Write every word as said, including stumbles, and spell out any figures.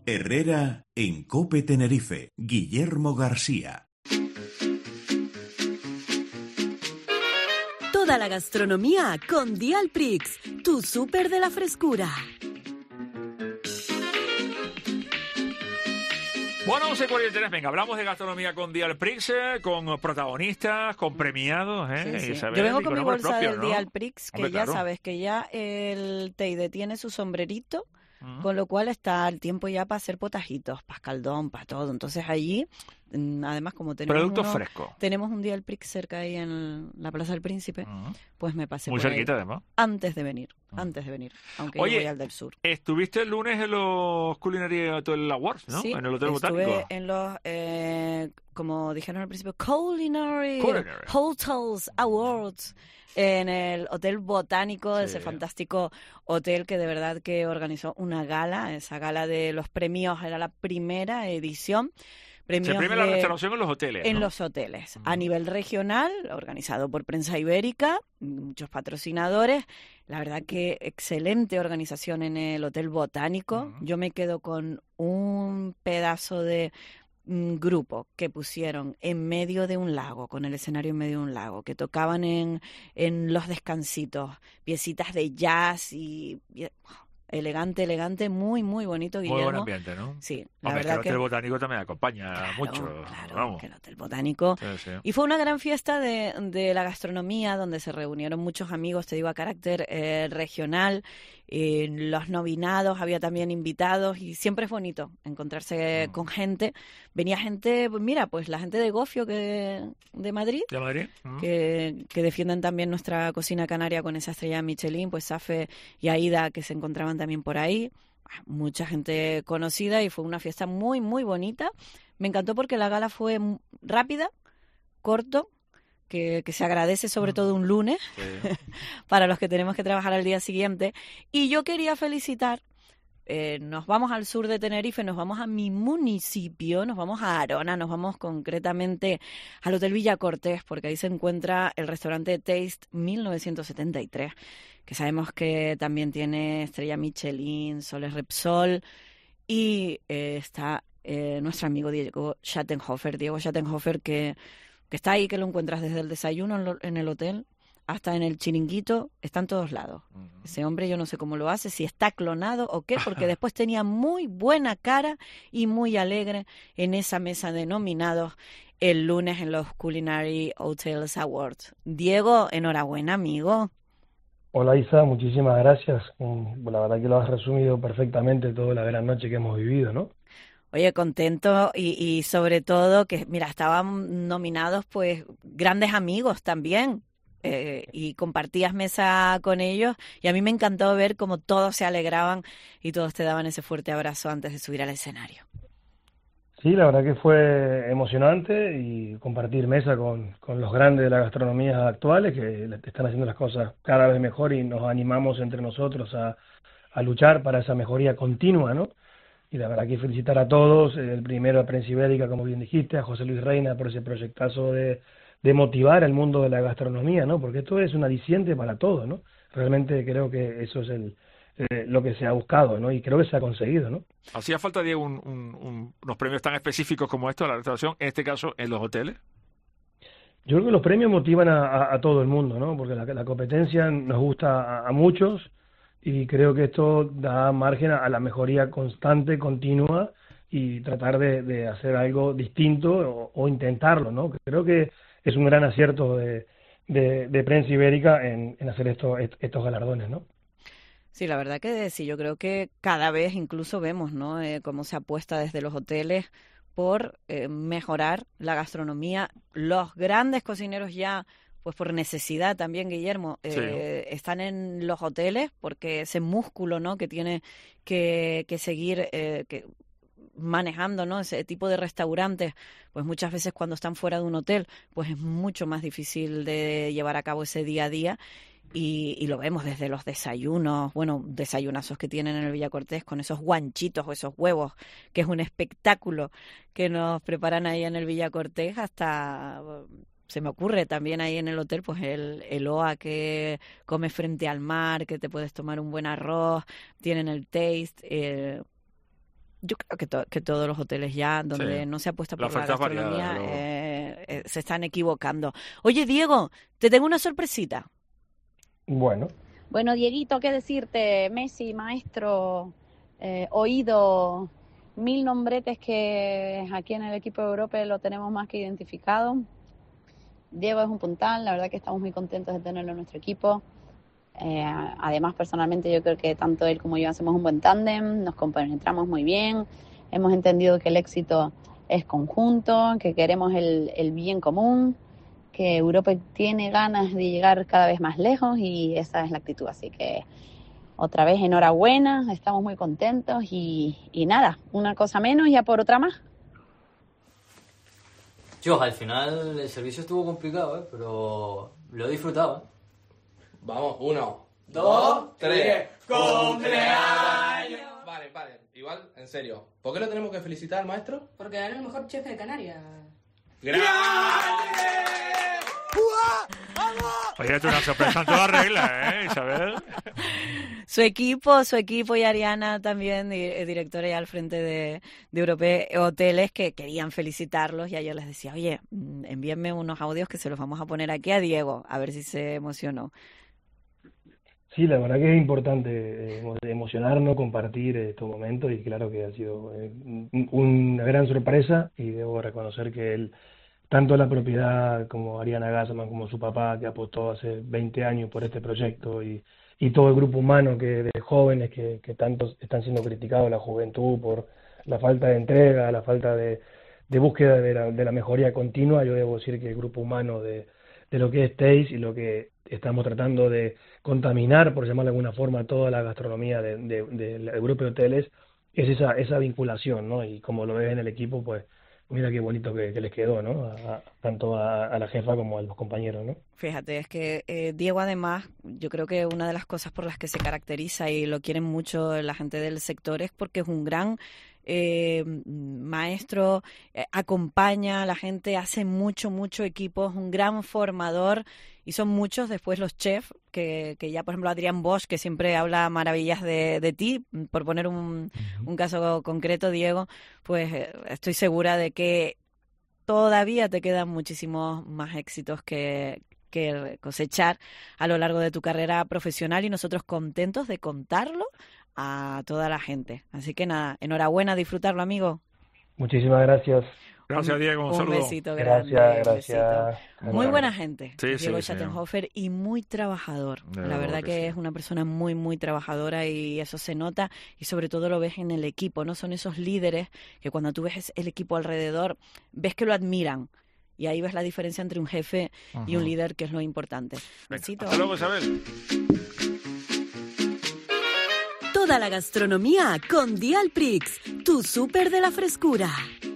Herrera en COPE Tenerife. Guillermo García. Toda la gastronomía con Dialprix, tu súper de la frescura. Bueno, once cuarenta y tres, venga, hablamos de gastronomía con Dialprix, eh, con protagonistas, con premiados. ¿eh? Sí, sí. Isabel, Yo vengo y con mi nombre bolsa propio, del ¿no? Dialprix, que Hombre, ya claro. sabes que ya el Teide tiene su sombrerito, Mm. con lo cual está el tiempo ya para hacer potajitos, para escaldón, para todo. Entonces allí, mm, además como tenemos Productos uno- frescos. tenemos un Dialprix cerca ahí en la Plaza del Príncipe, Mm. pues me pasé Muy por ahí cerquita, además. antes de venir, Mm. antes de venir, aunque Oye, yo voy al del sur. Estuviste el lunes en los Culinary Hotel Awards, ¿no? Sí, En el Hotel estuve Botánico. en los, eh, como dijeron al principio, Culinary, Culinary. Hotels Awards, en el Hotel Botánico, Sí. ese fantástico hotel que de verdad que organizó una gala. Esa gala de los premios era la primera edición. Premios Se premia la de- restauración en los hoteles, en ¿no? los hoteles, Ujú. a nivel regional, organizado por Prensa Ibérica, muchos patrocinadores. La verdad que excelente organización en el Hotel Botánico. Ujú. Yo me quedo con un pedazo de mm, grupo que pusieron en medio de un lago, con el escenario en medio de un lago, que tocaban en, en los descansitos, piecitas de jazz y... y- elegante, elegante, muy, muy bonito, Muy Guillermo. buen ambiente, ¿no? Sí, la Hombre, es que verdad el que... Hotel Botánico también acompaña Claro, mucho. claro, Vamos. que el Hotel Botánico. Sí, sí. Y fue una gran fiesta de, de la gastronomía donde se reunieron muchos amigos, te digo, a carácter eh, regional. Eh, los nominados, había también invitados y siempre es bonito encontrarse Mm. con gente. Venía gente, pues mira, pues la gente de Gofio que, de Madrid, ¿De Madrid? Mm. que, que defienden también nuestra cocina canaria con esa estrella Michelin, pues Safe y Aida que se encontraban también por ahí. Mucha gente conocida y fue una fiesta muy, muy bonita. Me encantó porque la gala fue m- rápida, corto, que, que se agradece sobre Mm. todo un lunes Sí. para los que tenemos que trabajar al día siguiente. Y yo quería felicitar, eh, nos vamos al sur de Tenerife, nos vamos a mi municipio, nos vamos a Arona, nos vamos concretamente al Hotel Villa Cortés, porque ahí se encuentra el restaurante Taste mil novecientos setenta y tres, que sabemos que también tiene estrella Michelin, Soles Repsol, y eh, está eh, nuestro amigo Diego Schattenhofer, Diego Schattenhofer, que, que está ahí, que lo encuentras desde el desayuno en, lo- en el hotel hasta en el chiringuito, está en todos lados. Mm. Ese hombre yo no sé cómo lo hace, si está clonado o qué, porque después tenía muy buena cara y muy alegre en esa mesa de nominados el lunes en los Culinary Hotels Awards. Diego, enhorabuena, amigo. Hola Isa, muchísimas gracias. Mm, La verdad que lo has resumido perfectamente toda la gran noche que hemos vivido, ¿no? Oye, contento y, y sobre todo que, mira, estaban nominados pues grandes amigos también. eh, y compartías mesa con ellos y a mí me encantó ver cómo todos se alegraban y todos te daban ese fuerte abrazo antes de subir al escenario. Sí, la verdad que fue emocionante y compartir mesa con, con los grandes de la gastronomía actuales que le- están haciendo las cosas cada vez mejor y nos animamos entre nosotros a, a luchar para esa mejoría continua, ¿no? Y la verdad que felicitar a todos, eh, el primero a Prensa Ibérica, como bien dijiste, a José Luis Reina por ese proyectazo de, de motivar al mundo de la gastronomía, ¿no? Porque esto es un aliciente para todos, ¿no? Realmente creo que eso es el, eh, lo que se ha buscado, ¿no? Y creo que se ha conseguido, ¿no? ¿Hacía falta, Diego, un- un- un- unos premios tan específicos como estos, la restauración, en este caso en los hoteles? Yo creo que los premios motivan a, a- a todo el mundo, ¿no? Porque la, la competencia nos gusta a, a muchos y creo que esto da margen a, a la mejoría constante, continua y tratar de, de hacer algo distinto o, o intentarlo, ¿no? Creo que es un gran acierto de, de, de Prensa Ibérica en, en hacer esto, est- estos galardones, ¿no? Sí, la verdad que sí, yo creo que cada vez incluso vemos, ¿no? Eh, cómo se apuesta desde los hoteles por eh, mejorar la gastronomía. Los grandes cocineros ya, pues por necesidad también, Guillermo, eh, están en los hoteles porque ese músculo, ¿no? Que tiene que, que seguir eh, que manejando, ¿no? Ese tipo de restaurantes, pues muchas veces cuando están fuera de un hotel, pues es mucho más difícil de llevar a cabo ese día a día. Y, y lo vemos desde los desayunos, bueno, desayunazos que tienen en el Villa Cortés con esos guanchitos o esos huevos, que es un espectáculo que nos preparan ahí en el Villa Cortés, hasta, se me ocurre también ahí en el hotel, pues el, el O A que comes frente al mar, que te puedes tomar un buen arroz, tienen el taste, eh, yo creo que, to- que todos los hoteles ya donde Sí. no se apuesta La por la oferta es variada, gastronomía luego. eh, eh, se están equivocando. Oye, Diego, te tengo una sorpresita. Bueno, Bueno, Dieguito, ¿qué decirte? Messi, maestro, eh, oído, mil nombretes que aquí en el equipo de Europa lo tenemos más que identificado. Diego es un puntal, la verdad que estamos muy contentos de tenerlo en nuestro equipo. Eh, además, personalmente yo creo que tanto él como yo hacemos un buen tándem, nos compenetramos muy bien, hemos entendido que el éxito es conjunto, que queremos el, el bien común, que Europa tiene ganas de llegar cada vez más lejos y esa es la actitud. Así que otra vez enhorabuena, estamos muy contentos y, y nada, una cosa menos y a por otra más. Yo, al final el servicio estuvo complicado, ¿eh? Pero lo he disfrutado, ¿eh? Vamos, uno, Dos, tres. ¡Cumpleaños! Vale, vale, igual, en serio. ¿Por qué lo tenemos que felicitar, maestro? Porque era el mejor chef de Canarias. Oye, tú una sorpresa en toda regla, ¿eh, Isabel? Su equipo, su equipo y Ariana también, di- eh, directora ya al frente de, de Europe Hoteles, que querían felicitarlos y ayer les decía, oye, mm, envíenme unos audios que se los vamos a poner aquí a Diego, a ver si se emocionó. sí, la verdad que es importante eh, emo- emocionarnos, compartir eh, estos momentos y claro que ha sido eh, un- una gran sorpresa y debo reconocer que él, tanto la propiedad como Ariana Gassman, como su papá que apostó hace veinte años por este proyecto y, y todo el grupo humano que de jóvenes que, que tanto están siendo criticados, la juventud por la falta de entrega, la falta de, de búsqueda de la, de la mejoría continua, yo debo decir que el grupo humano de, de lo que es Taste y lo que estamos tratando de contaminar, por llamarlo de alguna forma, toda la gastronomía de, de, de- del grupo de hoteles, es esa, esa vinculación, ¿no? Y como lo ves en el equipo, pues mira qué bonito que, que les quedó, ¿no? A- a- tanto a, a la jefa como a los compañeros, ¿no? Fíjate, es que eh, Diego además, yo creo que una de las cosas por las que se caracteriza y lo quieren mucho la gente del sector es porque es un gran eh, maestro, eh, acompaña a la gente, hace mucho, mucho equipo, es un gran formador y son muchos después los chefs, que, que ya por ejemplo Adrián Bosch, que siempre habla maravillas de, de ti, por poner un, un caso concreto, Diego, pues eh, estoy segura de que todavía te quedan muchísimos más éxitos que, que cosechar a lo largo de tu carrera profesional y nosotros contentos de contarlo a toda la gente. Así que nada, enhorabuena, disfrutarlo, amigo. Muchísimas gracias. Gracias, Diego. Un, Un saludo. besito grande. Gracias, un besito. gracias. Muy buena gente, Sí, sí, Diego sí. Schattenhofer, y muy trabajador. De La verdad verdad que que sí. es una persona muy, muy trabajadora y eso se nota y sobre todo lo ves en el equipo, ¿no? Son esos líderes que cuando tú ves el equipo alrededor, ves que lo admiran. Y ahí ves la diferencia entre un jefe y un Ujú. líder, que es lo importante. Venga, Besito. hasta luego, Isabel. Toda la gastronomía con Dial Prix, tu súper de la frescura.